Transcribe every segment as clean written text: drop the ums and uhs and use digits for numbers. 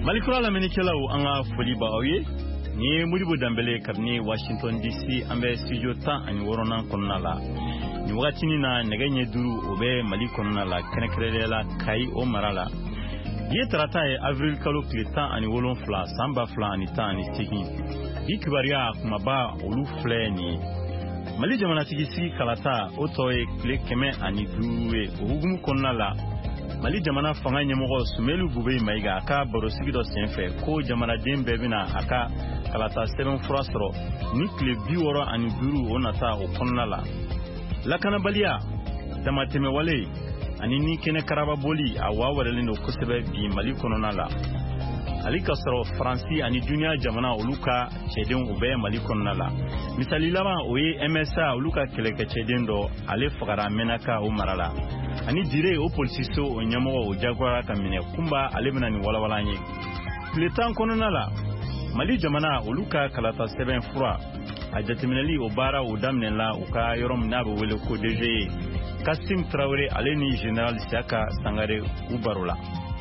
Malikura la menikelaw anga foli ba awie ni Modibo Dembele kabni Washington DC ambe studio ta ani worona konna la ni wakati ni na negenye duru obe Mali konna la kenekrela kai o marala ye trata e avril kalo kleta ani wolon fla samba fla ani ta ani tiki ikbaria kuma ba olu fle ni Mali jamana tigi kalata otoe kle keme ani duwe ohugumu konna la Mali jamana fanga nyemoko Sumelu Bube Maiga aka borosigi do senfe ko jamana dembe bina aka kalata 7 frasro ni kle biworo ani duru onata okonna la kana balia tamateme wale ani ni kene karaba boli awawale no kusebe bi Mali konona la ali kasro franci ani dunia jamana oluka chedon ube Mali konona la misali lama oye MSA oluka keleke chedon do ale fagara menaka o marala ani dire o polisiso o nyamo o jagwara kamine kumba alebna ni walawalanye pletan konona la Mali jamana oluka kalata 7 fura ajatiminali obara o damne la uka yorom nabe wele ko DG Kassim Traoré aleni general Siaka Sangare ubarola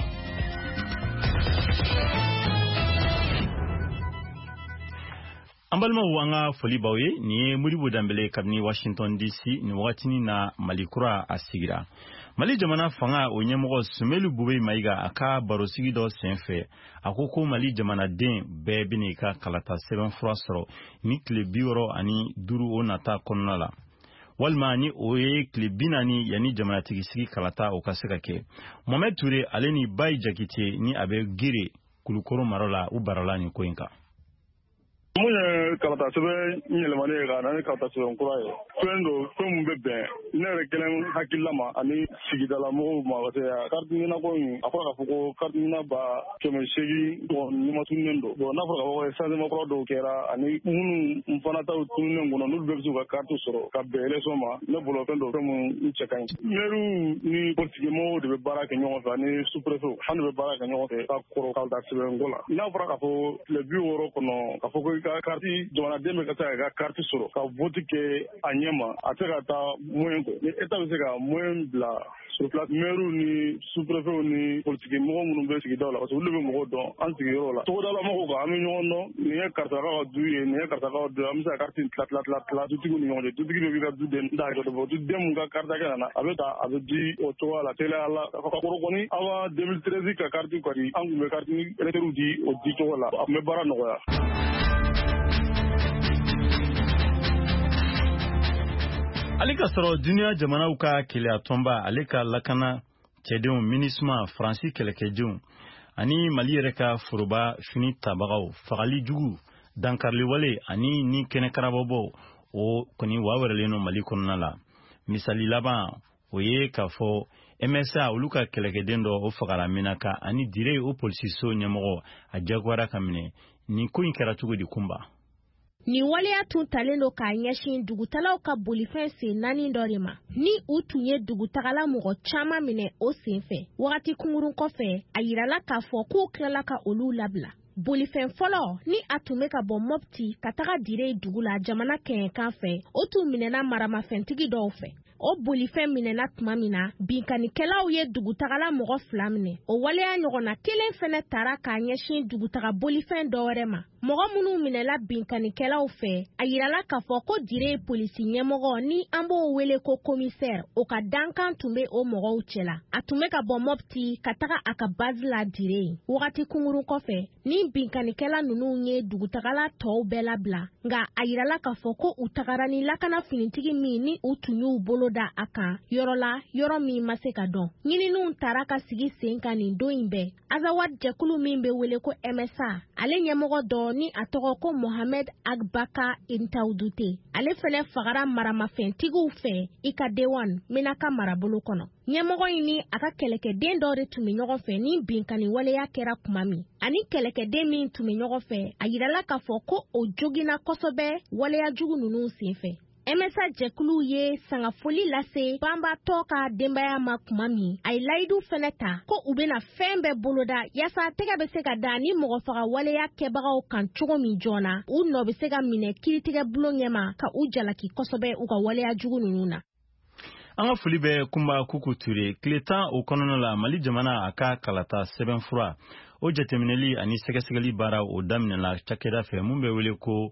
Ambalma wanga foli bawe ni Modibo Dembele kabni Washington DC ni watini na Malikura asigira Mali jamana fanga o nyemoko Sumelu Bube Maiga aka barosigi do senfe akoko Mali jamana den bebini ka kalata 7 frasro ni kle bioro ani duru onata konnala walma ni oye kle binani yani jamana tigisigi kalata o kaseka ke Mohamed Touré aleni bay jakite ni abe gire kulukoro marola ubarola ni koinka Mune kalata sebe nyelemane ga na kalata sebe nkurayo fendo femu bebe nere kelen hakilama ani sigidala mo ma wate ya kardina ko afaka fuko kardina ba keme segi do nima tunnendo do na faka ko sanze mo ko do kera ani munu mfana taw tunnen ngono nul bebe suka kartu soro ka bele soma ne bolo fendo femu nchekan meru ni portigi mo de baraka nyon fa ni sous-préfet han be baraka nyon fa ko kalata sebe ngola na faka ko le bureau kono ka foko karti jona dembe kata ga karti soro ka vote ke anyema ateka ta moyenko ni eta biseka moyen bla sur place meru ni sous-préfet ni politique mo ngunu be sigi dawla parce que lebe mo do an sigi rola to dala mo ko ami nyono ni karta ga duye ni karta ga do am sa karti tlat du tigu ni ngode du tigu bi ga du den da ga do du dem ga karta ga na abeta abdi o to ala tele ala ko ko ni awa 2013 ka karti ko di an be karti ni eleteru di o di to ala me bara no ya Alika soro dunia jamana uka kile atomba alika lakana chedon minisma Francis Kelekejun ani Mali reka furuba fini tabagaw fagali jugu dankarli wale ani ni kene karabobo o koni wawerele no Mali konnala misali laba oye kafo MSA uluka Kelekejendo o fagala minaka ani dire o polisiso nyamoro ajagwara kamine ni ko inkara tugo di kumba Ni wale ya tuntalendo ka nyeshin dugutala ka bolifen se nani ndorima. Ni utunye dugutagala mugo chama mine o senfe. Wakati kungurun kofe, ayirala ka fo ku krela ka olu labla. Bolifen folo, ni atume ka bon mopti kataka dire dugula jamana ken kanfe, otu minena marama fentigi dofe. O bolifen minena tmamina, binkani kela uye dugutagala mugo flamine. O wale ya nyogona kelen fene tara ka nyeshin dugutaga bolifen doorema. Mogo munu minela binkani kela ufe, ayirala ka fo ko dire polisi nyemogo ni ambo wele ko komiser o ka dankan tumbe o mogo uchela. Atume ka bon mopti kataka akabazla dire. Wakati kungurun kofe, ni binkani kela nunu nye dugutagala to bela bla. Nga ayirala ka fo ko utagarani lakana finitigi mi ni utunyu uboloda aka. Yorola, yoro mi maseka don. Nyini nun taraka sigi senka ni do imbe. Azawad jekulu mimbe wele ko MSA. Ale nyemogo do ni atoko ko Mohamed Agbaka Intaudute. Ale fele fagara marama fentigu fe ika dewan minaka marabulu kono. Nyemogo ini aka keleke den dore tumi nyogo fe ni binkani wale ya kera kumami. Ani keleke den min tumi nyogo fe ayirala ka fo ko o jogina kosobe wale ya jugu nunu sinfe. MSA jekulu ye sangafoli lase bamba toka dembaya makumami ay laidu feneta ko ubena fembe boloda yasa tega be se ka da ni mogo faga wale ya kebagaw kan cogo min jona u no be se ka mine kiritige bulonyema ka u jalaki kosobe u ka wale ya jugu nununa Anga fulibe kumba kuku ture kletan o konono la Mali jamana aka kalata 7 fura o jateminɛli ani sɛgɛsɛgɛli baara o daminɛna cakɛda fɛ mun bɛ wele ko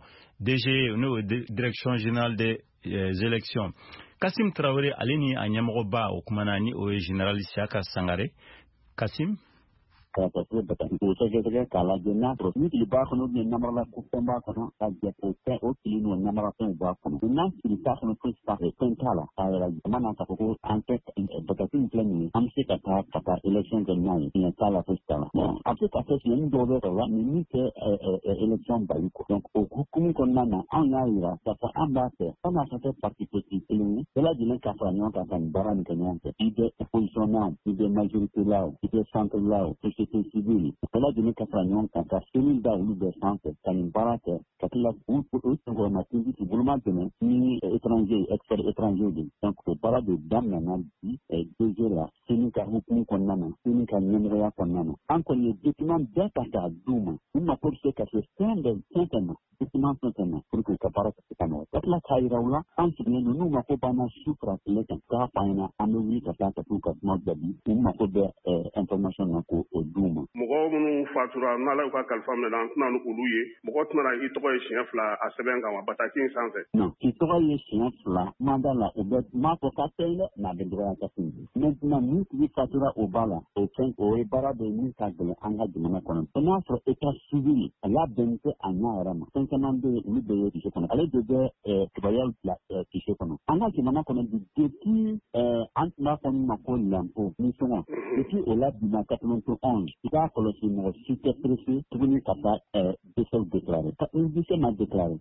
DG n'o Direction Générale des Élections. Kasim Traoré ale ni a ɲɛmɔgɔba o kumana ni o ye Général Siaka Sangare. Kasim ka tafiya da kan ko sai kala je na pro ni li ba kono ni namara ku tamba kono ka je ko te o kili no namara ko ba kono na li ta kono ko sta e tentala ala mana ta ko enquête da tin plani am se ka ta election de nai ni sala festala après ka fait ni do do la ni ke election ba ko donc o hukumu kon nana an ya ira ta amba se sama sa te parti politique ni la dile ka fa nyon ka kan barani kenyan ke ide opposition na ide majorité là ide centre là civil kala de nekafanyon kaka civil da ulu de santé kan barate katla pour ko ma tindi ci bulma de ni étranger expert étranger donc ko bara de damna na di deux la sini ka hukumu konnana sini ka nyemre ya konnana encore les documents d'ata duma uma pour ce que c'est standard certainement document certainement pour que kapara kano katla khairaula an sini no ma ko bana supra le ka faina amuri ka ta ko ka not dabi uma ko de information na ko duma mɔgɔ minnu fatura n'ala ka kalifa minɛ an tɛna olu ye mɔgɔ tɛna i tɔgɔ ye siɲɛ 2 a sɛbɛn kan wa bataki in sanfɛ non i tɔgɔ ye siɲɛ 2 manda la o bɛ ma fɔ ka tɛ dɛ n'a bɛ dɔgɔya ka fin maintenant min tigi fatura o ba la o fɛn o ye baara de min ka gɛlɛn an ka jamana kɔnɔ n'a sɔrɔ état civil a y'a bɛn tɛ a ɲɛ yɛrɛ ma fɛn caman bɛ yen olu bɛɛ ye kisi kɔnɔ ale de bɛ kibaruya bila kisi kɔnɔ an ka jamana kɔnɔ depuis an tun b'a fɔ min ma ko lampo ni sɔngɔ depuis o la bi ma 91 i b'a kɔlɔsi mɔgɔ si tɛ pressé tuguni ka taa décès déclaré ni décès ma déclaré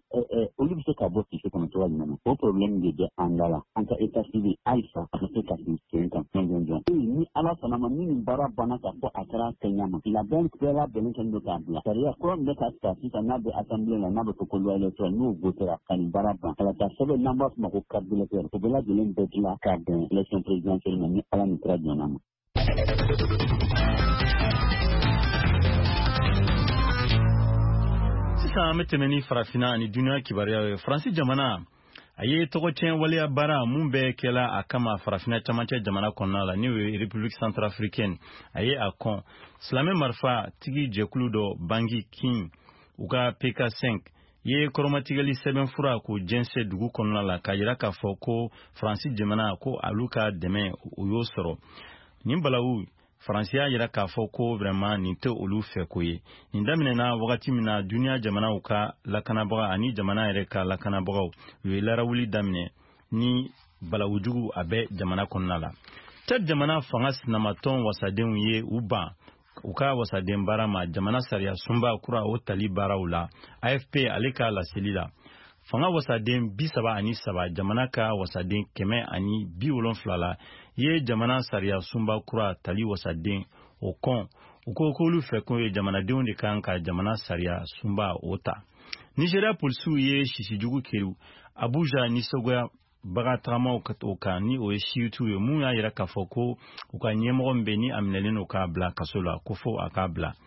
olu bɛ se ka bɔ kisi kɔnɔ cogoya jumɛn na o problème de bɛ an da la an ka état civil halisa a bɛ se ka sigi sen kan jɔn ni ala sɔnna ma ni nin baara banna ka fɔ a kɛra kɛɲɛ ma labɛn bɛɛ labɛnnen kɛlen don k'a bila sariya kura min bɛ ka ta sisan n'a bɛ assemblée la n'a bɛ fɔ ko loi électorale n'o votera ka nin baara ban ala ka sɛbɛn n'an b'a fɔ ma ko carte d'électeur o bɛɛ lajɛlen bɛ dilan k'a bɛn élection présidentielle ma ni ala nin kɛra jɔnna ma. Sisan an bɛ tɛmɛ ni farafina ani duniya kibaruya ye Faransi jamana a ye tɔgɔcɛn waleya baara mun bɛɛ kɛla a kama farafina camancɛ jamana kɔnɔna la n'o ye République centrafricaine a ye a kɔn silamɛ marifa tigi jɛkulu dɔ Bangui King u ka PK5 ye kɔrɔmatigɛli sɛbɛnfura ko jɛnsɛ dugu kɔnɔna la k'a jira k'a fɔ ko Faransi jamana ko olu ka dɛmɛ u y'o sɔrɔ nin balawu Faransi y'a jira k'a fɔ ko vraiment nin tɛ olu fɛ ko ye nin daminɛna wagati min na duniya jamanaw ka lakanabaga ani jamana yɛrɛ ka lakanabagaw u ye larawuli daminɛ ni balawujugu a bɛ jamana kɔnɔna la Tchad jamana fanga sinamatɔn wasadenw ye u ban u ka wasaden baara ma jamana sariya sunba kura o tali baaraw la AFP ale ka laseli la fanga wasaden 33 jamana ka wasaden 170 la ye jamana sariya sunba kura tali wasaden o kɔn u ko k'olu fɛ ko ye jamanadenw de kan ka jamana sariya sunba o ta Nigeria polisiw ye sisijugu kɛru Abuja nisɔgoya baga tagamaw ka to kan ni o ye siyitu ye mun y'a jira k'a fɔ ko u ka ɲɛmɔgɔ min bɛ ni a minɛlen don k'a bila kaso la ko fo a k'a bila.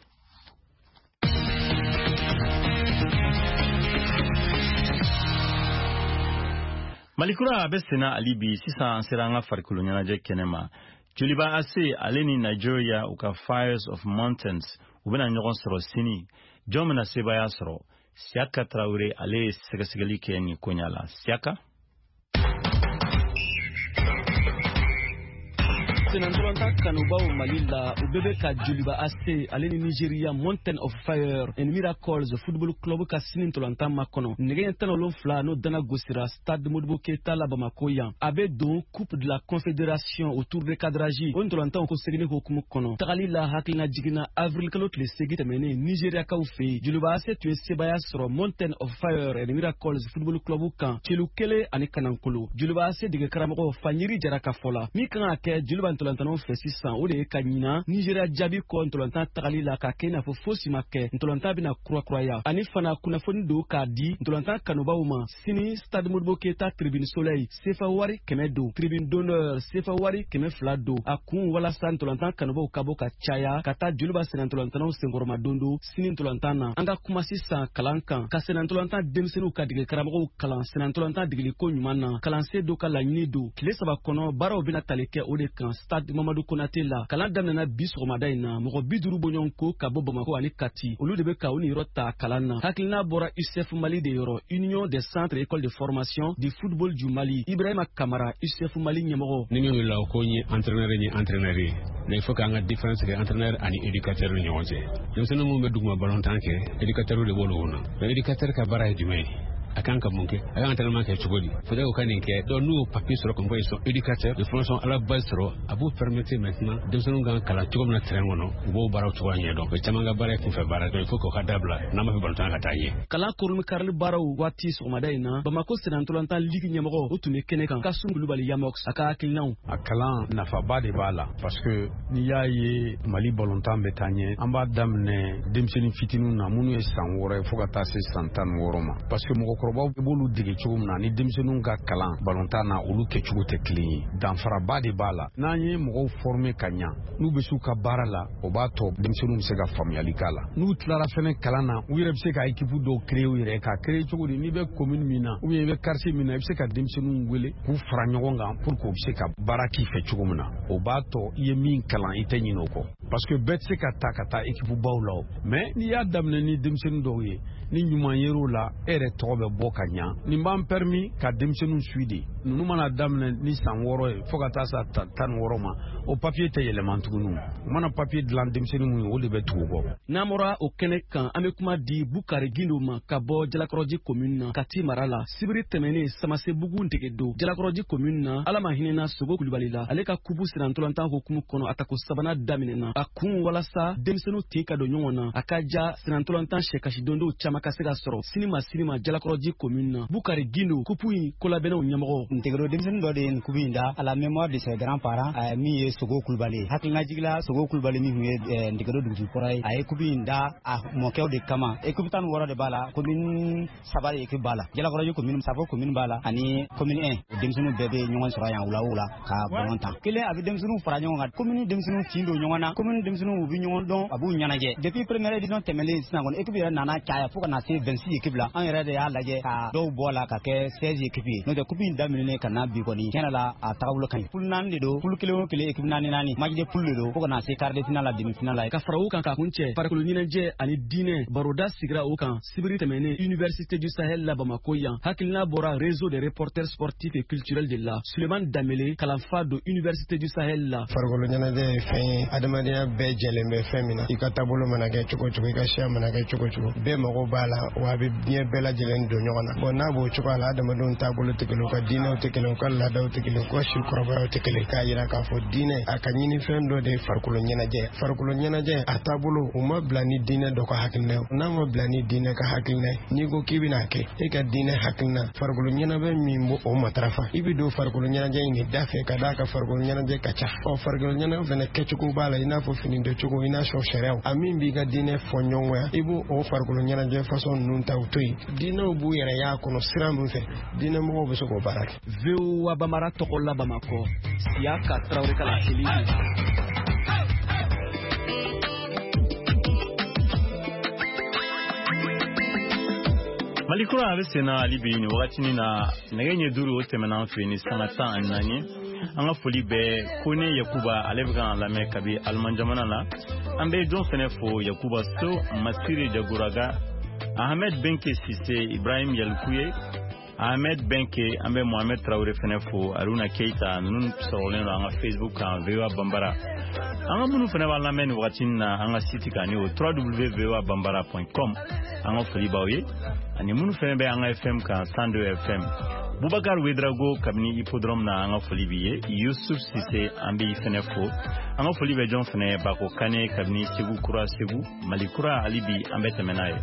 Malikura a bɛ senna ali bi sisan an sera an ka farikolo ɲɛnajɛ kɛnɛ ma Joliba Ase ale ni Nigeria u ka Fires of Mountains u bɛna ɲɔgɔn sɔrɔ sini jɔn bɛna sebaya sɔrɔ Siaka Traoré ale ye sɛgɛsɛgɛli kɛ nin ko ɲɛ la Siaka Senantolanta Kanubaw Malila ubebe ka Joliba Ase ale ni Nigeria Mountain of Fire and Miracles Football Club ka Senantolanta makono nege tanolo fla no dana gosira Stade Modibo Keita la Bamako yan abe don Coupe de la Confédération autour de cadrage ontolanta ko segine ko kumu kono tagali la hakina jigina avril kalo tle segite mene Nigeria ka ufe Joliba Ase tu sebaya soro Mountain of Fire and Miracles Football Club kan chelukele ani kanankolo Joliba Ase dige karamako fanyiri jaraka fola mi kan ake Joliba ntolantano fɛ sisan o de ye ka ɲina Nigeria jaabi kɔ ntolantan tagali la ka kɛ n'a fɔ fosi ma kɛ ntolantan bɛna kurakuraya ani fana kunnafoni do k'a di ntolantan kanubaw ma sini Stade Modibo Keita Tribune Soleil sefa wari 100 do Tribune d'honneur sefa wari 200 do a kun walasa ntolantan kanubaw ka bɔ ka caya ka taa Joliba sena ntolantanaw senkɔrɔma dondo sini ntolantan na an ka kuma sisan kalan kan ka sena ntolantan denmisɛnninw ka dege karamɔgɔw kalan sena ntolantan degeli ko ɲuman na kalansen do ka laɲini do tile 3 kɔnɔ baaraw bɛna tali kɛ o de kan stade Mamadou Konaté la kalan daminɛna bi sɔgɔmada in na mɔgɔ 50 bɔɲɔgɔn ko ka bɔ Bamako ani Kati olu de bɛ ka u ni yɔrɔ ta kalan na hakilina bɔra UCF Mali de yɔrɔ Union des centres écoles de formation du football du Mali Ibrahima Kamara UCF Mali ɲɛmɔgɔ ni min wulila ko ni entraîneur mais il faut qu'an ka différence kɛ entraîneur ani éducateur ni ɲɔgɔn cɛ denmisɛnnin minnu bɛ duguma ballontan kɛ éducateur de b'olu kunna mais éducateur ka baara ye jumɛn ye a kan ka mun kɛ a kan entraînement kɛ cogo di peut-être o ka nin kɛ donc n'u papier sɔrɔ comme quoi ils sont éducateurs de formation à la base sɔrɔ a b'u permettre maintenant denmisɛnninw kan kalan cogo min na terrain kɔnɔ u b'o baaraw cogoya ɲɛdɔn o caman ka baara ye kunfɛ baara donc il faut k'o ka dabila n'an b'a fɛ ballontan ka taa ɲɛ kalan koroni karili baaraw waati sɔgɔmada in na Bamako senantolantan ligue ɲɛmɔgɔ o tun bɛ kɛnɛ kan Kasum Kulubali Yamox a ka hakilinaw a kalan nafaba de b'a la parce que n'i y'a ye Mali ballontan bɛ taa ɲɛ an b'a daminɛ denmisɛnnin fitininw na minnu ye san 6 ye fo ka taa se san 16 ma parce que mɔgɔkɔrɔbaw b'olu dege cogo min na ni denmisɛnninw ka kalan ballontan na olu kɛcogo tɛ kelen ye danfaraba de b'a la n'an ye mɔgɔw former ka ɲa n'u bɛ s'u ka baara la o b'a tɔ denmisɛnninw bɛ se ka faamuyali k'a la n'u tilara fɛnɛ kalan na u yɛrɛ bɛ se ka équipe dɔw créer u yɛrɛ ka créer cogo di n'i bɛ commune min na ou bien i bɛ quartier min na i bɛ se ka denmisɛnninw wele k'u fara ɲɔgɔn kan pour que u bɛ se ka baara k'i fɛ cogo min na o b'a tɔ i ye min kalan i tɛ ɲinɛ o kɔ parce que bɛɛ tɛ se ka taa équipe baw la o mais n'i y'a daminɛ ni denmisɛnnin dɔw ye ni ɲuman yer'o la e yɛrɛ tɔgɔ bɛ bɔ ka ɲa nin b'an permis ka denmisɛnninw suit de ninnu mana daminɛ ni san 6 ye fo ka taa sa 16 ma o papier tɛ yɛlɛma tuguni u mana papier dilan denmisɛnnin mun ye o de bɛ tugu kɔ n'an bɔra o kɛnɛ kan an bɛ kuma di Bukari Gindo ma ka bɔ Jalakɔrɔji commune na Kati mara la sibiri tɛmɛnen Samasebugu Ntegedo Jalakɔrɔji commune na Ala ma hinɛna Sogo Kulubali la ale ka kubu senantolantan hokumu kɔnɔ a tako sabanan daminɛna a kun walasa denmisɛnninw tin ka don ɲɔgɔn na a ka ja senantolantan sɛkasidondow caman ka se ka sɔrɔ sini ma Jalakɔrɔji commune na Bukari Gindo kupu in kolabɛnɛw ɲɛmɔgɔ Ntegedo denmisɛnnin dɔ de ye kubu in da à la mémoire de ses grands-parents min ye Sogo Kulubali hakilina jigila Sogo Kulubali min ye Ntegedo dugutigi ye a ye kubu in da a mɔkɛw de kama équipe 16 de b'a la commune 3 de équipe b'a la Jalakɔrɔji commune Safo commune b'a la ani commune 1 denmisɛnninw bɛɛ bɛ ɲɔgɔn sɔrɔ yan wula ka ballon tan kelen a bɛ denmisɛnninw fara ɲɔgɔn kan commune denmisɛnninw tin don ɲɔgɔn na commune denmisɛnninw bɛ ɲɔgɔn dɔn a b'u ɲɛnajɛ depuis première édition tɛmɛnen sisan kɔni équipe yɛrɛ nana caya fo ka na se 26 équipe la an yɛrɛ de y'a lajɛ ka dɔw bɔ a la ka kɛ 16 équipe ye n'o tɛ coupe in daminɛnen ka na bi kɔni tiɲɛ la a tagabolo ka ɲi poule 4 de don poule kelen o kelen équipe 4 match de poule de don fo ka na se quart de finale la demi finale la ka fara o kan ka kun cɛ farikolo ɲɛnajɛ ani diinɛ baroda sigira o kan sibiri tɛmɛnen Université du Sahel la Bamako yan hakilina bɔra réseau des reporters sportifs et culturels de la Suleiman Damele kalanfa do Université du Sahel la farikolo ɲɛnajɛ ye fɛn ye adamadenya bɛɛ jɛlen bɛ fɛn min na i ka taabolo mana kɛ cogo cogo i ka siya mana kɛ cogo cogo bɛɛ mago b'a la wa a bɛ diɲɛ bɛɛ lajɛlen don ɲɔgɔn na bon n'a b'o cogoya la adamadenw taabolo tɛ kelen u ka diinɛw tɛ kelen u ka laadaw tɛ kelen u ka sikɔrɔbayaw tɛ kelen k'a yira k'a fɔ diinɛ a ka ɲini fɛn dɔ de ye farikolo ɲɛnajɛ a taabolo u ma bila ni diinɛ dɔ ka hakilina ye n'a ma bila ni diinɛ ka hakilina ye n'i ko k'i bɛna kɛ e ka diinɛ hakilina farikolo ɲɛnajɛ min b'o o matarafa i bɛ don farikolo ɲɛnajɛ in de da fɛ ka d'a ka farikolo ɲɛnajɛ ka ca farikolo ɲɛnajɛ fana kɛcogo b'a la i n'a fɔ fini dɔcogo i n'a sɔrɔ sariyaw a min b'i ka diinɛ fɔ ɲɔgɔnya i b'o o farikolo ɲɛnajɛ façon ninnu ta u to yen diinɛw b'u yɛrɛ y'a kɔnɔ sira min fɛ diinɛ mɔgɔw bɛ se k'o baara kɛ VOA Bamara tɔgɔ la Bamakɔ Siaka Traoré kala kelen Malikura a bɛ sen na hali bi nin wagati na nɛgɛ ɲɛ 5 o tɛmɛna an fɛ ni sanga 14 an ka foli bɛ Kone Yakuba ale bɛ kan lamɛn kabi Aliman jamana la an bɛ jɔn fɛnɛ fo Yakuba So Masiri Jagoraga Ahmed Benke Sise Ibrahim Yalkuye Ahmed Benke an bɛ Mohamed Traoré fɛnɛ fo Aruna Keita ninnu sɔrɔlen don an ka Facebook kan VOA Bambara an ka minnu fɛnɛ b'a lamɛn nin wagati na an ka site kan ni o www.voabambara.com an ka foli b'aw ye ani minnu fɛnɛ bɛ an ka FM kan 102 FM Bubakar Wedrago kabini hippodrome na an ka foli b'i ye Yusuf Sise an bɛ fɛnɛ fo an ka foli bɛ jɔn fɛnɛ Bako Kane kabini Segu Kura Segu Malikura hali bi an bɛ tɛmɛ n'a ye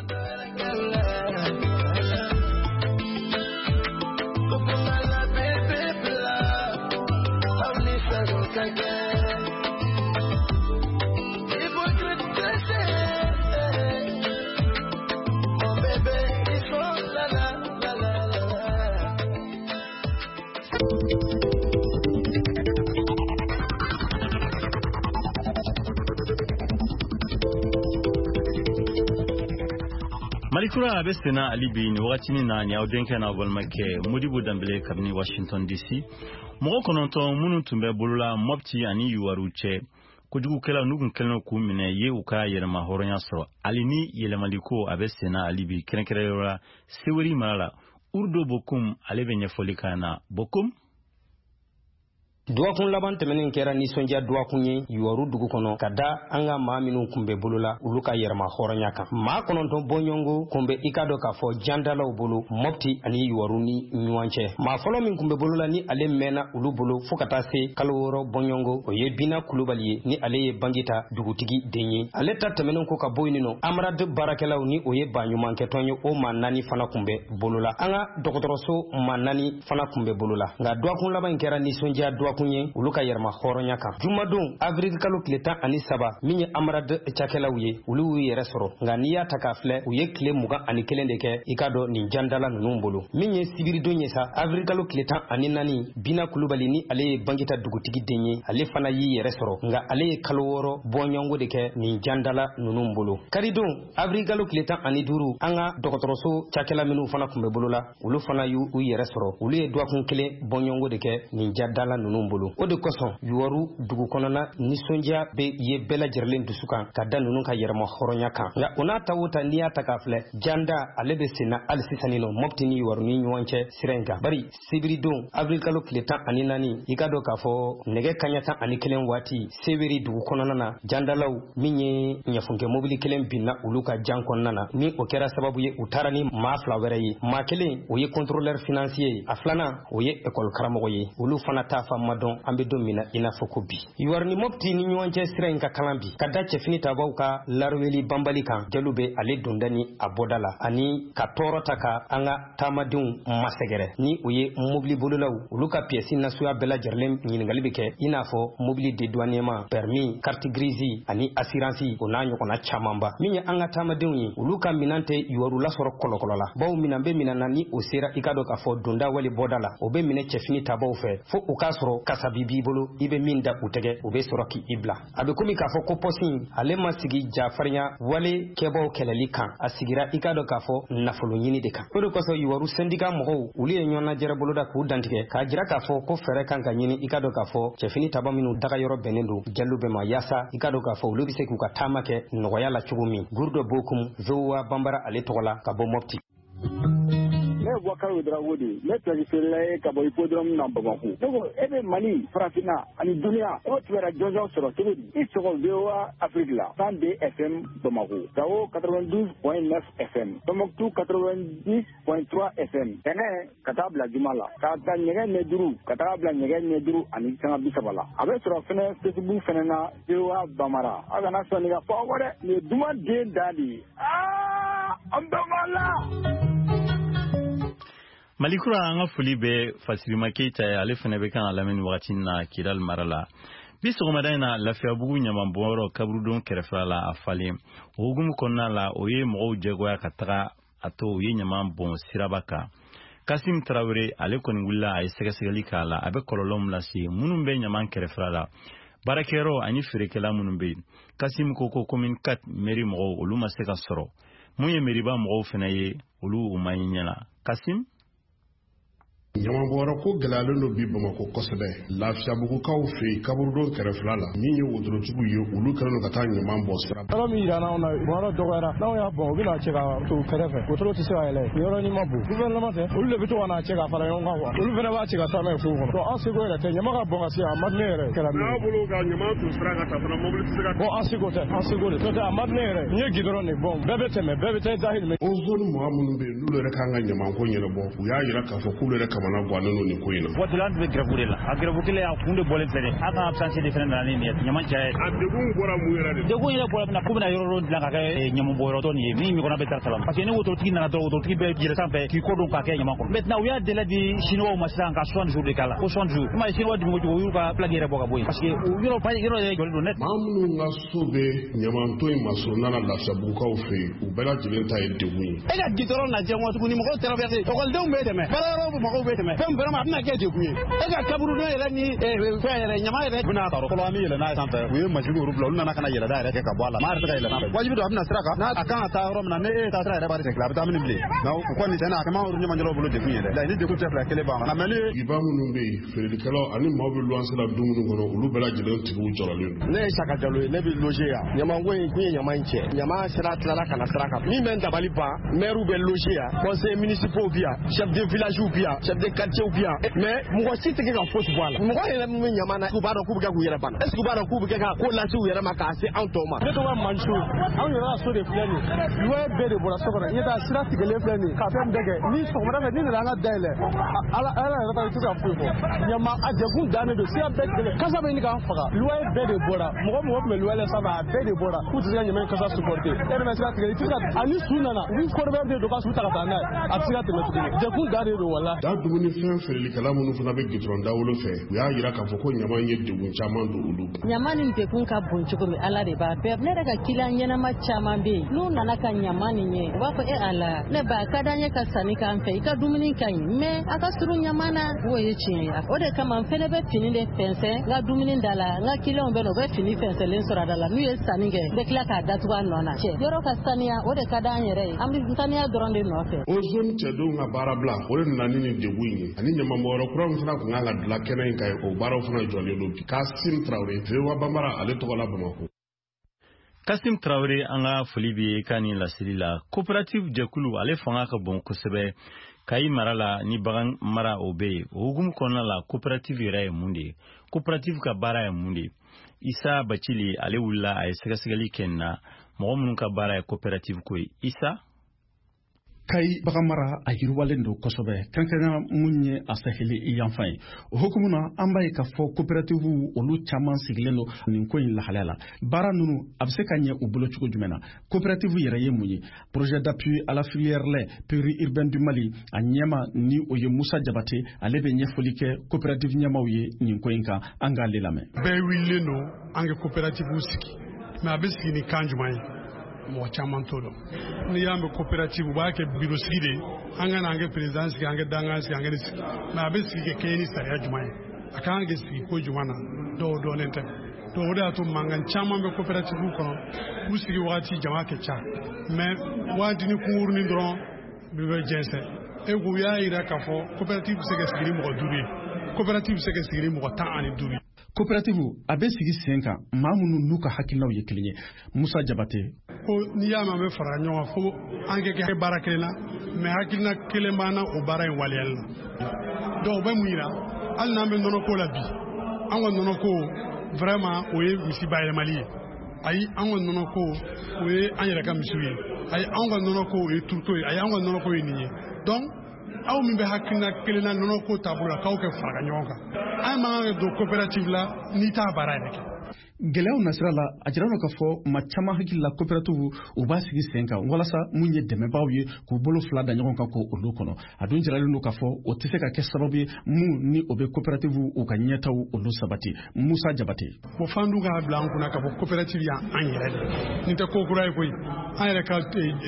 Malikura a bɛ sen na hali bi nin wagati na ni aw denkɛ n'aw balimakɛ Modibo Dembele kabini Washington DC mɔgɔ kɔnɔntɔn minnu tun bɛ bolola Mopti ani Yuwaru cɛ kojugukɛlaw n'u kun kɛlen k'u minɛ ye u ka yɛlɛma hɔrɔnya sɔrɔ hali ni yɛlɛmaliko a bɛ senna hali bi kɛrɛnkɛrɛnyɔrɔ la Seweri mara la Urdo Bokum ale bɛ ɲɛfɔli k'an na. Bokum Duwakun laban tɛmɛnen kɛra nisɔndiya duwakun ye Yuwaru dugu kɔnɔ ka da an ka maa minnu kun bɛ bolola olu ka yɛrɛma hɔrɔnya kan. Maa 9 bɔɲɔngo kun bɛ i ka dɔ k'a fɔ jandalaw bolo Mopti ani Yuwaru ni ɲɔgɔn cɛ. Maa fɔlɔ min kun bɛ bolola ni ale mɛnna olu bolo fo ka taa se kalo 6 bɔɲɔngo o ye Bina Kulubali ye ni ale ye Bangita dugutigi den ye. Ale ta tɛmɛnen ko ka bɔ yen nɔ Amarade baarakɛlaw ni o ye baɲumankɛtɔn ye o maa 4 fana kun bɛ bolola. An ka dɔgɔtɔrɔso maa 4 fana kun bɛ bolola. Nka duwakun laban kɛra nisɔndiya duwakun ye olu ka yɛrɛma hɔrɔnya kan. Jumadon avril kalo tile 13 min ye Amarade cakɛlaw ye olu y'u yɛrɛ sɔrɔ. Nka n'i y'a ta k'a filɛ u ye tile 21 de kɛ i ka dɔn nin jandala ninnu bolo. Min ye sibiridon ye sa avril kalo tile 14 Bina Kulubali ni ale ye Bangita dugutigi den ye ale fana y'i yɛrɛ sɔrɔ. Nka ale ye kalo 6 bɔɲɔngo de kɛ nin jandala ninnu bolo. Karidon avril kalo tile 15 an ka dɔgɔtɔrɔso cakɛla minnu fana kun bɛ bolola olu fana y'u yɛrɛ sɔrɔ. Olu ye duwakun 1 bɔɲɔngo de kɛ nin jandala ninnu bolo. O de kosɔn Yuwaru dugu kɔnɔna nisɔndiya bɛ ye bɛɛ lajɛlen dusu kan ka da ninnu ka yɛrɛma hɔrɔnya kan. Nka o n'a ta o ta n'i y'a ta k'a filɛ janda ale bɛ senna hali sisan nɔ Mopti ni Yuwaru ni ɲɔgɔn cɛ sira in kan. Bari sibiridon avril kalo tile 14 i ka dɔn k'a fɔ nɛgɛ kaɲa 11 waati Seweri dugu kɔnɔna na jandalaw min ye ɲɛfunkɛ mobili 1 binna olu ka jan kɔnɔna na ni o kɛra sababu ye u taara ni maa 2 wɛrɛ ye. Maa 1 o ye contrôleur financier ye a 2nan o ye école karamɔgɔ ye. Olu fana t'a fa ma dɔn an bɛ don min na i n'a fɔ ko bi. Yuwaru ni Mopti ni ɲɔgɔn cɛ sira in ka kalan bi ka da cɛfini tabaw ka larweli banbali kan jalo bɛ ale donda ni a bɔda la ani ka tɔɔrɔ ta ka an ka taamadenw masɛgɛrɛ ni o ye mobili bololaw olu ka pièce nasuya bɛɛ lajɛlen ɲininkali bɛ kɛ i n'a fɔ mobili dédouanement permis carte grise ani assurance o n'a ɲɔgɔnna camanba. Min ye an ka taamadenw ye olu ka minan tɛ Yuwaru lasɔrɔ kɔlɔkɔlɔ la bawo minan bɛ minan na ni o sera i ka dɔn k'a fɔ donda wali bɔda la o bɛ minɛ cɛfini tabaw fɛ fo o k'a sɔrɔ kasabi b'i bolo i bɛ min da u tɛgɛ o bɛ sɔrɔ k'i bila. A bɛ komi k'a fɔ ko pɔsin ale ma sigi jafarinya wale kɛbaw kɛlɛli kan a sigira i ka dɔn k'a fɔ nafolo ɲini de kan. O de kosɔn Yuwaru syndicat mɔgɔw olu ye ɲɔgɔn najɛrɛ boloda k'u dantigɛ k'a jira k'a fɔ ko fɛɛrɛ kan ka ɲini i ka dɔn k'a fɔ cɛfini taba minnu daga yɔrɔ bɛnnen don jalo bɛɛ ma yaasa i ka dɔn k'a fɔ olu bɛ se k'u ka taama kɛ nɔgɔya la cogo min. Gurdo Bokum VOA Bambara ale tɔgɔ la ka bɔ Mopti. Ne Boubacar Dramane ne tɛgɛsɛlɛ ka bɔ hippodrome na Bamako. Ne ko e bɛ Mali farafinna ani duniya o tubara jɔnjɔn sɔrɔ cogo di? I sɔgɔ VOA Afrique la 102 FM Bamako, Gao 92.9 FM, Tombouctou 90.3 FM. Tɛnɛ ka taa bila juma la, ka taa ɲɛgɛn ɲɛ 5 ka taa bila ɲɛgɛn ɲɛ 5 ani sanga 30 la. A bɛ sɔrɔ fɛnɛ Facebook fɛnɛ na VOA Bambara. A kana sɔnni ka fɔ wɛrɛ nin ye duman den da de ye. An bɛ Mali. Malikura an ka foli bɛ Fasirima Keyita ye ale fana bɛ kan ka lamɛn wagati na Kidal mara la. Bi sɔgɔmada in na Lafiyabugu ɲamanbɔnyɔrɔ kaburudon kɛrɛfɛ la a falen. O hukumu kɔnɔna la o ye mɔgɔw jagoya ka taga a to u ye ɲaman bɔn siraba kan. Kasim Tarawele ale kɔni wulila a ye sɛgɛsɛgɛli k'a la a bɛ kɔlɔlɔ min lase minnu bɛ ɲaman kɛrɛfɛ la. Baarakɛyɔrɔ ani feerekɛla minnu bɛ yen. Kasim ko ko commune 4 mairie mɔgɔw olu ma se ka sɔrɔ. Mun ye mairiba mɔgɔw fana ye olu u ma ɲɛ ɲɛna. Kasim ɲamanbɔnyɔrɔ ko gɛlɛyalen dɔ bi Bamako kosɛbɛ. Lafiyabugukaw fɛ yen kaburudon kɛrɛfɛla la min ye wotorotigiw ye olu kɛlen don ka taa ɲaman bɔ sira. Yɔrɔ min yira n'anw na yɔrɔ dɔgɔyara n'anw y'a bɔn u bɛna cɛ ka to kɛrɛfɛ wotoro tɛ se ka yɛlɛ yɔrɔ ni ma bon gouvernement tɛ olu de bɛ to ka n'a cɛ ka fara ɲɔgɔn kan wa olu fana b'a cɛ ka taa n'a ye sugu kɔnɔ. Donc an seko yɛrɛ tɛ ɲaman ka bɔn ka se a ma di ne yɛrɛ kɛra min ye. N'a bolo ka ɲaman to sira ka taa fana mobili tɛ se ka. Bon an seko tɛ an seko de n'o tɛ a ma di ne yɛrɛ n ye gidɔrɔn de bɔn bɛɛ bɛ tɛmɛ bɛɛ bɛ taa dahirimɛ. O zone mɔgɔ minnu bɛ yen n'olu yɛrɛ kan ka ɲaman ko ɲɛnabɔ u y'a jira k'a fɔ k'olu yɛrɛ kamana guwanen don nin ko in na. Watilan bɛ grève de la a grève kelen a kun de bɔlen filɛ a ka absence de fana nana ni nin ye ɲaman caya. A degun bɔra mun yɛrɛ de. Degun yɛrɛ bɔra min na k'u bɛna yɔrɔ dɔ dilan ka kɛ ɲamanbɔnyɔrɔ tɔ nin ye min ɲɔgɔnna bɛ taa kalan parce que ni wotorotigi nana dɔrɔn wotorotigi bɛ yɛlɛ sanfɛ k'i ko don k'a kɛ ɲaman kɔnɔ. Maintenant u y'a délai di chinois ma sisan ka 60 jours de k'a la ko 60 jours kuma chinois dun ko u y'u ka plaque yɛrɛ bɔ ka bɔ yen parce que yɔrɔ yɛrɛ jɔlen don net. Maa minnu ka so bɛ ɲamanto in masuruna na Lafiyabugukaw fɛ yen u bɛɛ lajɛlen ta ye degun ye. E ka gidɔrɔn lajɛ wa tuguni mɔgɔw traversé ekɔlidenw bɛ dɛmɛ baarayɔrɔ mɔgɔw bɛ bɛ tɛmɛ fɛn bɛrɛ ma a bɛna kɛ degun ye e ka kaburudon yɛrɛ ni fɛn yɛrɛ ɲama yɛrɛ bɛna ta fɔlɔ an bɛ yɛlɛn n'a ye sanfɛ u ye masini olu bila olu nana ka na yɛlɛda yɛrɛ kɛ ka bɔ a la maa yɛrɛ tɛ ka yɛlɛn sanfɛ wajibi don a bɛna sira kan n'a a kan ka taa yɔrɔ min na ne e taa sira yɛrɛ b'a de kila a bɛ taa min bilen nka u kɔni tɛ n'a kama olu ɲɛmajɔlaw bolo degun ye dɛ ni degun tɛ fila kelen b'an kan mɛ ni iba minnu bɛ yen feerelikɛlaw ani maaw bɛ luwanse la don minnu kɔnɔ olu bɛɛ lajɛlen tigiw jɔrɔlen don ne ye Saka Jalo ye ne bɛ loger yan ɲamanko in kun ye ɲama in cɛ ɲama sira tilala ka na sira kan min bɛ dabali ban maire bɛ loger yan conseil municipal bi yan chef de village bi yan chef de quartier bi yan mais mɔgɔ si tɛ ka fosi bɔ a la mɔgɔ yɛrɛ min bɛ ɲama na k'u b'a dɔn k'u bɛ kɛ k'u yɛrɛ bana est ce que u b'a dɔn k'u bɛ kɛ ka ko lase u yɛrɛ ma k'a se anw tɔw ma ne tɔgɔ Mansu anw yɛrɛ ka so de filɛ nin loyer bɛɛ de bɔra so kɔnɔ i taa sira tigɛlen filɛ nin ka fɛn bɛɛ kɛ ni sɔgɔmada fɛ ni nana an ka dayɛlɛ ala yɛrɛ ta i tɛ se ka foyi fɔ ɲama a jɛkun dannen don sira bɛɛ tigɛlen kasa bɛ ɲini k'an faga loyer bɛɛ de bɔra mɔgɔ tun bɛ loyer sanfɛ a bɛɛ de bɔra k'u tɛ se ka ɲama in kasa supporter e bɛna sira tigɛlen i tɛ se ka ani su nana u kɔrɔbɛn de don ka su ta ka taa n'a ye a tɛ se ka tɛmɛ tuguni jɛkun dannen don wala da dumunifɛn feerelikɛla minnu fana bɛ gitɔrɔn dawolo fɛ u y'a jira k'a fɔ ko ɲama in ye degun caman don olu ɲama nin degun ka bon cogo min ala de b'a bɛɛ ne yɛrɛ ka kiliyan ɲɛnama caman bɛ yen n'u nana ka ɲama nin ye u b'a fɔ ala ne ba ka d'an ye ka sanni k'an fɛ i ka dumuni ka ɲi mais a ka surun ɲama na o ye tiɲɛ ye o de kama n fɛnɛ bɛ fini de fɛnsɛn n ka dumuni da la n ka kiliyanw bɛ na u bɛ fini fɛnsɛnlen sɔrɔ a da la n'u ye sanni kɛ n bɛ tila k'a datugu a nɔ na cɛ yɔrɔ ka saniya o de ka d'an yɛrɛ ye an bɛ saniya dɔrɔn de nɔfɛ o zone cɛdenw ka baara bila o de nana ni nin degun in ye ani ɲamabɔyɔrɔ kura min fana tun kan ka dilan kɛnɛ in kan o baaraw fana jɔlen don bi Kasim Traoré VOA Bambara ale tɔgɔ la Bamakɔ Kasim Traoré an ka foli bɛ ka ni lasiri la coopérative jɛkulu ale fanga ka bon kosɛbɛ Kayi mara la ni bagan mara o bɛ yen o hukumu kɔnɔna la coopérative yɛrɛ ye mun de ye coopérative ka baara ye mun de ye Isa Bacili ale wulila a ye sɛgɛsɛgɛli kɛ nin na mɔgɔ minnu ka baara ye coopérative ko ye Isa Kayi bagamara a yiriwalen don kosɛbɛ kankana mun ye a saheli yanfan ye o hukumu na an b'a ye k'a fɔ coopérative olu caman sigilen don nin ko in lahalaya la baara ninnu a bɛ se ka ɲɛ u bolo cogo jumɛn na coopérative yɛrɛ ye mun ye projet d'appui à la filière lait périurbaine du Mali a ɲɛma ni o ye Musa Jabate ale bɛ ɲɛfɔli kɛ coopérative ɲɛmaw ye nin ko in kan an k'ale lamɛn bɛɛ wililen don an ka coopérative sigi mais a bɛ sigi ni kan jumɛn ye mɔgɔ caman t'o dɔn n'i y'a mɛn coopérative u b'a kɛ biro sigi de an ka n'an kɛ président sigi an kɛ dangan sigi an kɛ sigi mais a bɛ sigi kɛ ni sariya jumɛn ye a kan ka sigi ko jumɛn na dɔw dɔɔnin tɛ donc o de y'a to mankan caman bɛ coopérative kɔnɔ u sigi wagati jama kɛ ca mais waati ni kunkurunin dɔrɔn bɛ bɛ jɛnsɛn e ko u y'a jira k'a fɔ coopérative bɛ se ka sigi ni mɔgɔ 5 ye coopérative bɛ se ka sigi ni mɔgɔ 15 ye coopérative a bɛ sigi sen kan maa minnu n'u ka hakilinaw ye kelen ye Musa Jabate ko n'i y'a mɛn an bɛ fara ɲɔgɔn kan fo an kɛ baara kelen na mais hakilina kelen b'an na o baara in waleyali la donc o bɛ mun yira hali n'an bɛ nɔnɔko la bi an ka nɔnɔko vraiment o ye misi bayɛlɛmali ye ayi an ka nɔnɔko o ye an yɛrɛ ka misiw ye ayi an ka nɔnɔko o ye turuto ye ayi an ka nɔnɔko ye nin ye donc aw min bɛ hakilina kelen na nɔnɔko taabolo la k'aw kɛ fara ɲɔgɔn kan an man kan ka don coopérative la n'i t'a baara yɛrɛ kɛ gɛlɛyaw nasira la a jira ka fɔ ma caman hakili la coopérative u b'a sigi sen kan walasa mun ye dɛmɛbaaw ye k'u bolo fila da ɲɔgɔn kan ko olu kɔnɔ a dun jiralen don k'a fɔ o tɛ se ka kɛ sababu ye mun ni o bɛ coopérative u ka ɲɛtaw olu sabati Musa Jabate bon fan dun k'a bila an kunna k'a fɔ coopérative y'an yɛrɛ de nin tɛ ko kura ye koyi an yɛrɛ ka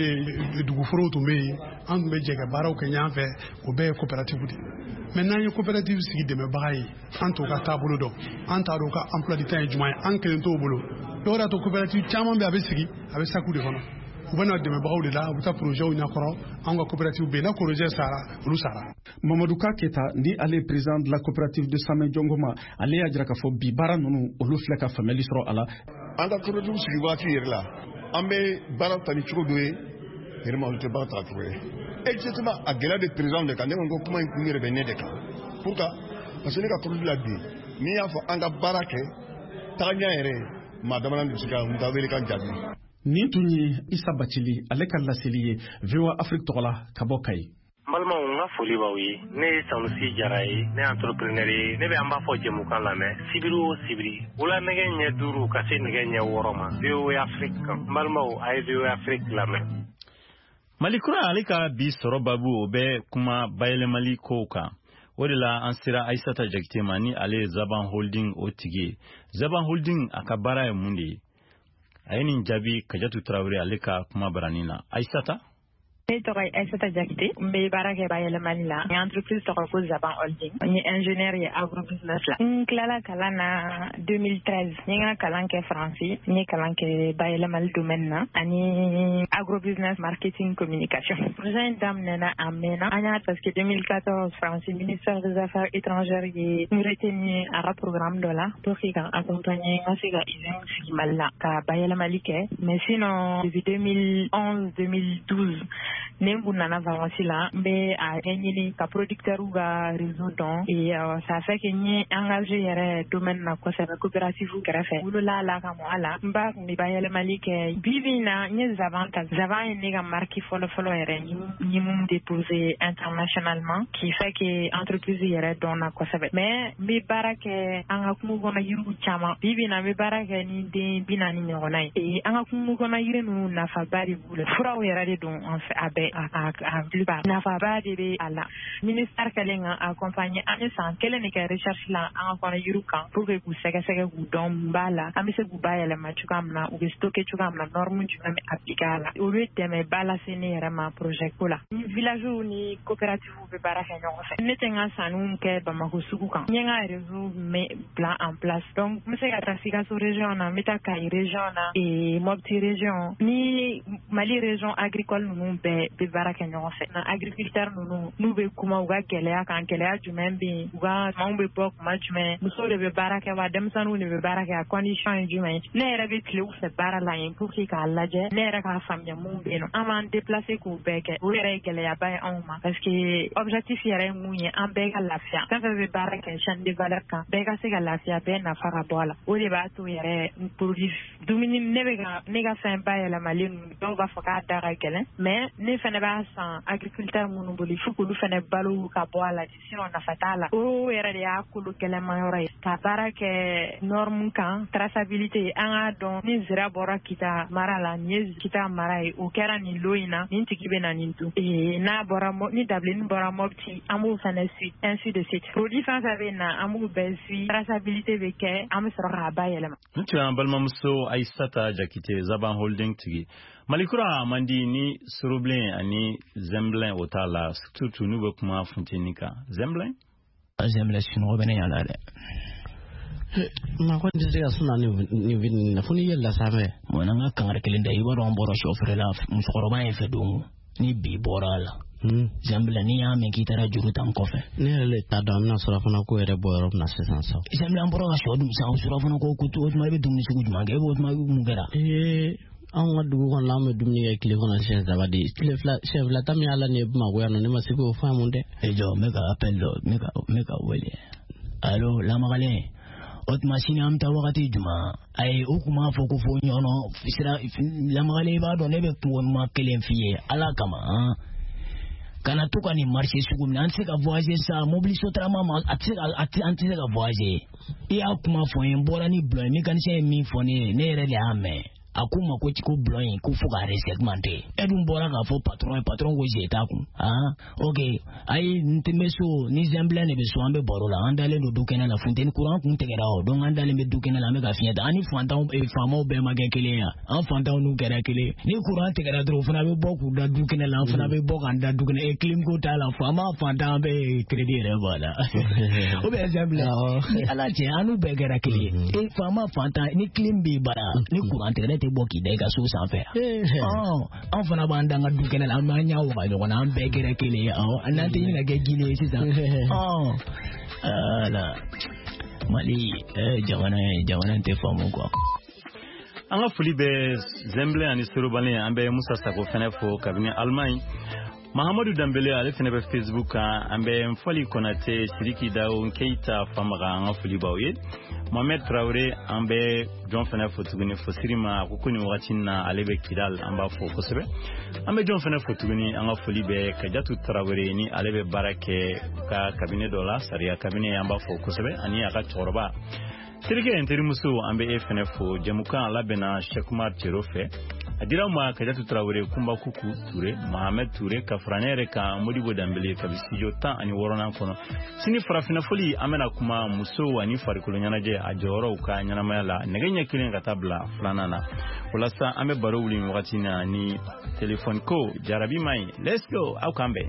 duguforow tun bɛ yen an tun bɛ jɛ ka baaraw kɛ ɲɔgɔn fɛ o bɛɛ ye coopérative de mais n'an ye coopérative sigi dɛmɛbaga ye an t'o ka taabolo dɔn an t'a dɔn o ka emploi du temps ye jumɛn ye an kelen t'o bolo dɔw yɛrɛ to coopérative caman bɛ a bɛ sigi a bɛ saku de kɔnɔ u bɛ na dɛmɛbagaw de la u bɛ taa projets ɲɛkɔrɔ an ka coopérative bɛ yen na projet sara olu sara Mamadou Ka Keta ni ale président de la coopérative de Samɛ Jɔngɔma ale y'a jira k'a fɔ bi baara ninnu olu filɛ ka faamuyali sɔrɔ a la an ka coopérative sigi waati yɛrɛ la an bɛ baara ta ni cogo dɔ ye vraiment olu tɛ baara ta cogo ye exactement a gɛlɛya de président de kan ne ko kuma in kun yɛrɛ bɛ ne de kan pourquoi parce que ne ka coopérative la bi n'i y'a fɔ an ka baara kɛ tagaɲɛ yɛrɛ maa dama de bɛ se ka n ta wele ka jaabi nin tun ye Isa Bacili ale ka laseli ye VOA Afrique tɔgɔ la ka bɔ Kayi n balimaw n ka foli b'aw ye ne ye Sanusi Jara ye ne ye entrepreneur ye ne bɛ an b'a fɔ jɛmukan lamɛn sibiri o sibiri wula nɛgɛ ɲɛ 5 ka se nɛgɛ ɲɛ 6 ma VOA Afrique kan n balimaw a ye VOA Afrique lamɛn Malikura ale ka bi sɔrɔ babu o bɛ kuma bayɛlɛmali kow kan o de la an sera Aissata Jakite ma ni ale Zaban Holding o tigi Zaban Holding a ka baara ye mun de ye a ye nin jaabi Kajatu Traoré ale ka kuma baranin na Aissata ne tɔgɔ ye Aïssata Diakité n bɛ baara kɛ bayɛlɛmali la n entreprise tɔgɔ ko Zaban Holding n ye ingénieur ye agrobusiness la n tilala kalan na 2013 n ye n ka kalan kɛ Faransi n ye kalan kɛ bayɛlɛmali domaine na ani agrobusiness marketing communication projet in daminɛna a mɛnna an y'a parce que 2014 Faransi ministère des affaires étrangères ye n retenu a ka programme dɔ la pour que ka accompagner n ka se ka usine sigi Mali la ka bayɛlɛmali kɛ mais sinon depuis 2011-2012 ne kun nana vacances la n bɛ a ɲɛɲini ka producteur ka réseau dɔn et ça fait que n ye engagé yɛrɛ domaine na kosɛbɛ coopérative kɛrɛfɛ wolola la ka mɔ a la n ba kun bɛ bayɛlɛmali kɛ bi na n ye Zaban ta Zaban ye ne ka marque fɔlɔfɔlɔ yɛrɛ n ye mun déposé internationalement qui fait que entreprise yɛrɛ dɔnna kosɛbɛ mais n bɛ baara kɛ an ka kungo kɔnɔ yiriw caman bi na n bɛ baara kɛ ni den 40 ɲɔgɔnna ye an ka kungo kɔnɔ yiri ninnu nafaba de b'u la furaw yɛrɛ de don en fait a bɛɛ a plupart nafaba de bɛ a la ministère kɛlen ka accompagner an ye san kelen de kɛ recherche la an ka kɔnɔ yiriw kan pour que k'u sɛgɛsɛgɛ k'u dɔn mun b'a la an bɛ se k'u bayɛlɛma cogoya min na u bɛ stocker cogoya min na norme jumɛn bɛ appliquer a la olu ye dɛmɛba lase ne yɛrɛ ma projet ko la ni villagew ni coopérative bɛ baara kɛ ɲɔgɔn fɛ ne tɛ n ka sanniw kɛ Bamako sugu kan n ye n ka réseau bila en place donc n bɛ se ka taa Sikaso région na n bɛ taa Kayi région na Mopti région ni Mali région agricole ninnu bɛɛ bɛ baara kɛ ɲɔgɔn fɛ na agriculteur ninnu n'u bɛ kuma u ka gɛlɛya kan gɛlɛya jumɛn bɛ yen u ka sumanw bɛ bɔ kuma jumɛn musow de bɛ baara kɛ wa denmisɛnninw de bɛ baara kɛ a condition ye jumɛn ye ne yɛrɛ bɛ tile u fɛ baara la yen pour que k'a lajɛ ne yɛrɛ k'a faamuya mun bɛ yen nɔ an b'an déplacer k'u bɛɛ kɛ o yɛrɛ ye gɛlɛyaba ye anw ma parce que objectif yɛrɛ ye mun ye an bɛɛ ka lafiya fɛn fɛn bɛ baara kɛ chaîne de valeur kan bɛɛ ka se ka lafiya bɛɛ nafa ka bɔ a la o de b'a to yɛrɛ produit dumuni ne ka fɛn bayɛlɛmalen ninnu dɔw b'a fɔ k'a da ka gɛlɛn mais ne fɛnɛ b'a san agriculteur minnu bolo il faut k'olu fɛnɛ balo ka bɔ a la sinon nafa t'a la o yɛrɛ de y'a kolo gɛlɛmayɔrɔ ye ka baara kɛ norme kan traçabilité an k'a dɔn ni zira bɔra Kita mara la nin ye Kita mara ye o kɛra nin lot in na nin tigi bɛ na nin dun n'a bɔra ni dabileni bɔra Mopti an b'o fɛnɛ suit ainsi de suite produit fɛn fɛn bɛ na an b'o bɛɛ suit traçabilité bɛ kɛ an bɛ sɔrɔ k'a bayɛlɛma. N tun y'an balimamuso Aïssata Diakité Zaban Holding tigi Malikura mandi ni Sorobilen ani Zemblen o t'a la surtout n'u bɛ kuma funteni kan Zemblen sinɔgɔ bɛ ne ɲa la dɛ ma ko tɛ se ka suna ni vini na fo ni yɛlɛla sanfɛ bon n'an ka kangari kelen da i b'a dɔn an bɔra sɔ feere la musokɔrɔba in fɛ don ni bi bɔra a la Zemblen n'i y'a mɛn k'i taara juru ta n kɔfɛ ne yɛrɛ le t'a dɔn an bɛna surafana ko yɛrɛ bɔ yɔrɔ min na sisan sa Zemblen an bɔra ka sɔ dun sisan surafana ko o tuma i bɛ dumuni sugu jumɛn kɛ o tuma mun kɛra anw ka dugu kɔnɔ an bɛ dumuni kɛ tile kɔnɔ siɲɛ saba de siɲɛ fila ta min y'a la nin ye Bamakɔ yan nɔ ne ma se k'o faamu dɛ jɔ n bɛ ka appel dɔ n bɛ ka wele allo Lamagalen o tuma sini an bɛ taa wagati jumɛn ayi o tun b'a fɔ ko fo ɲɔnɔ sira Lamagalen i b'a dɔn ne bɛ kungo ɲuman kelen f'i ye Ala kama kana to ka nin marché sugu min an tɛ se ka voyager sa mobili sotarama ma an tɛ se ka voyager i y'a kuma fɔ n ye n bɔra ni bulon ye mécanicien ye min fɔ ne ye ne yɛrɛ de y'a mɛn a ko ma ko bulon in ko fo ka resegmente e dun bɔra k'a fɔ patron ko je t'a kun ok ayi n tɛ so ni Zemblen de bɛ so an bɛ baro la an dalen don du kɛnɛ la funteni courant kun tigɛra o donc an dalen bɛ du kɛnɛ la an bɛ ka fiɲɛ ta an ni faamaw bɛɛ ma kɛ kelen ya an fantanw n'u kɛra kelen ni courant tigɛra dɔrɔn o fana bɛ bɔ k'u da du kɛnɛ la an fana bɛ bɔ k'an da du kɛnɛ clim ko t'a la faama fantan an bɛ crédit yɛrɛ b'a la o bɛ Zemblen ni Ala cɛ an n'u bɛɛ kɛra kelen ye faama fantan ni clim b'i bara ni courant tigɛra tɛ bɔ k'i da i ka so sanfɛ an fana b'an dan ka du kɛnɛ la an b'an ɲa waga ɲɔgɔn na an bɛɛ kɛra kelen ye n'an tɛ ɲini ka kɛ gile ye sisan Mali jamana tɛ faamu quoi. An ka foli bɛ Zemblen ani Sorobilen an bɛ Musa Sako fɛnɛ fo kabini Allemagne Mahamadu Dambele ale fɛnɛ bɛ Facebook kan an bɛ Fɔli Konate Siriki Dawo Keita Famaga an ka foli b'aw ye Mohamed Traoré an bɛ Jɔn fɛnɛ fo tuguni Fosiri ma ko nin wagati na ale bɛ Kidal an b'a fɔ kosɛbɛ an bɛ Jɔn fɛnɛ fo tuguni an ka foli bɛ Kajatu Traoré ni ale bɛ baara kɛ ka cabinet dɔ la sariya cabinet an b'a fɔ kosɛbɛ ani a ka cɛkɔrɔba terikɛ terimuso an bɛ e fɛnɛ fo jamukan labɛnna Cheikh Umar Tero fɛ adira ma Kadiatou Traoré Kumba Kuku Touré Mohamed Touré ka franere ka Modibo Dembélé ka studio tan ani worona kono sini farafina foli amena kuma muso ani farikolo nyanaje a joro ka nyanama la negenya kilin ka tabla flanana wala sa ambe baro wuli wakati na ni telephone ko jarabi mai let's go au kambe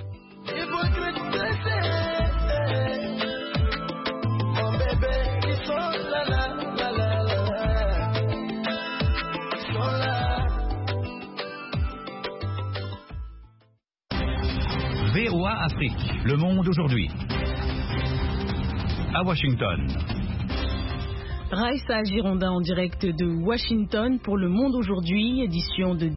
VOA Afrique, le monde aujourd'hui. À Washington. Raïssa Girondin en direct de Washington pour le monde aujourd'hui, édition de